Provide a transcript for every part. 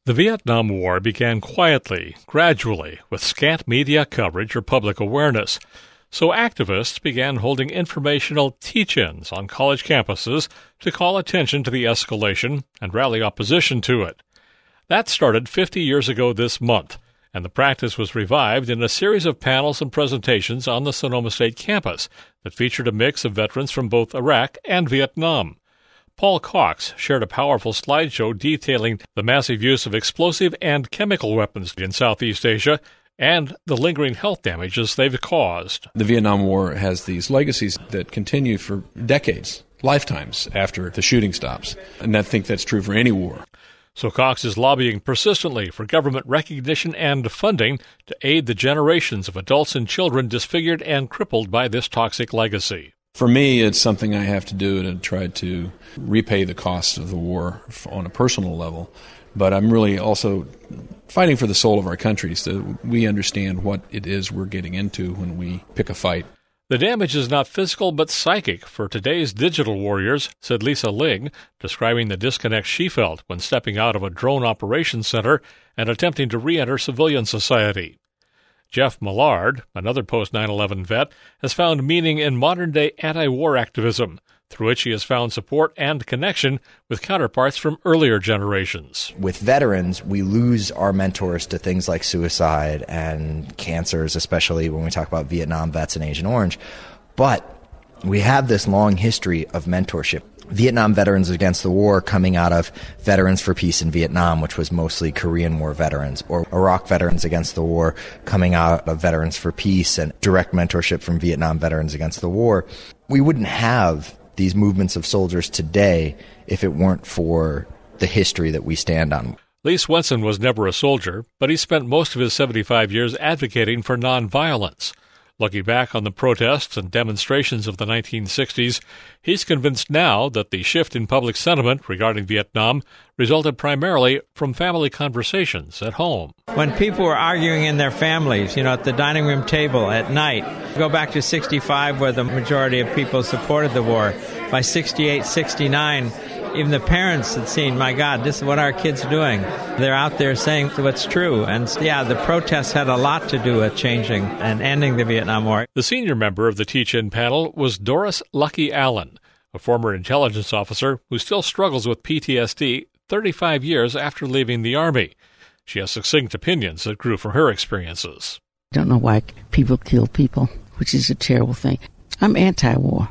The Vietnam War began quietly, gradually, with scant media coverage or public awareness. So activists began holding informational teach-ins on college campuses to call attention to the escalation and rally opposition to it. That started 50 years ago this month, and the practice was revived in a series of panels and presentations on the Sonoma State campus that featured a mix of veterans from both Iraq and Vietnam. Paul Cox shared a powerful slideshow detailing the massive use of explosive and chemical weapons in Southeast Asia and the lingering health damages they've caused. The Vietnam War has these legacies that continue for decades, lifetimes after the shooting stops. And I think that's true for any war. So Cox is lobbying persistently for government recognition and funding to aid the generations of adults and children disfigured and crippled by this toxic legacy. For me, it's something I have to do to try to repay the cost of the war on a personal level. But I'm really also fighting for the soul of our country so that we understand what it is we're getting into when we pick a fight. The damage is not physical but psychic for today's digital warriors, said Lisa Ling, describing the disconnect she felt when stepping out of a drone operations center and attempting to re-enter civilian society. Jeff Millard, another post-9/11 vet, has found meaning in modern-day anti-war activism, through which he has found support and connection with counterparts from earlier generations. With veterans, we lose our mentors to things like suicide and cancers, especially when we talk about Vietnam vets and Agent Orange. But we have this long history of mentorship. Vietnam Veterans Against the War coming out of Veterans for Peace in Vietnam, which was mostly Korean War veterans, or Iraq Veterans Against the War coming out of Veterans for Peace and direct mentorship from Vietnam Veterans Against the War. We wouldn't have these movements of soldiers today if it weren't for the history that we stand on. Lee Swenson was never a soldier, but he spent most of his 75 years advocating for nonviolence. Looking back on the protests and demonstrations of the 1960s, he's convinced now that the shift in public sentiment regarding Vietnam resulted primarily from family conversations at home. When people were arguing in their families, at the dining room table at night, go back to 65 where the majority of people supported the war. By 68, 69, even the parents had seen, my God, this is what our kids are doing. They're out there saying what's true. And the protests had a lot to do with changing and ending the Vietnam War. The senior member of the teach-in panel was Doris Lucky Allen, a former intelligence officer who still struggles with PTSD 35 years after leaving the Army. She has succinct opinions that grew from her experiences. I don't know why people kill people, which is a terrible thing. I'm anti-war,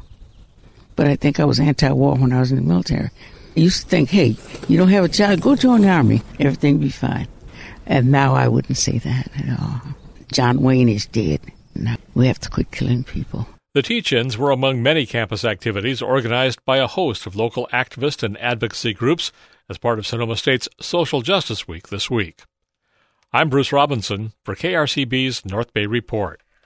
but I think I was anti-war when I was in the military. I used to think, hey, you don't have a child, go join the Army, everything will be fine. And now I wouldn't say that at all. John Wayne is dead. Now we have to quit killing people. The teach-ins were among many campus activities organized by a host of local activist and advocacy groups as part of Sonoma State's Social Justice Week this week. I'm Bruce Robinson for KRCB's North Bay Report.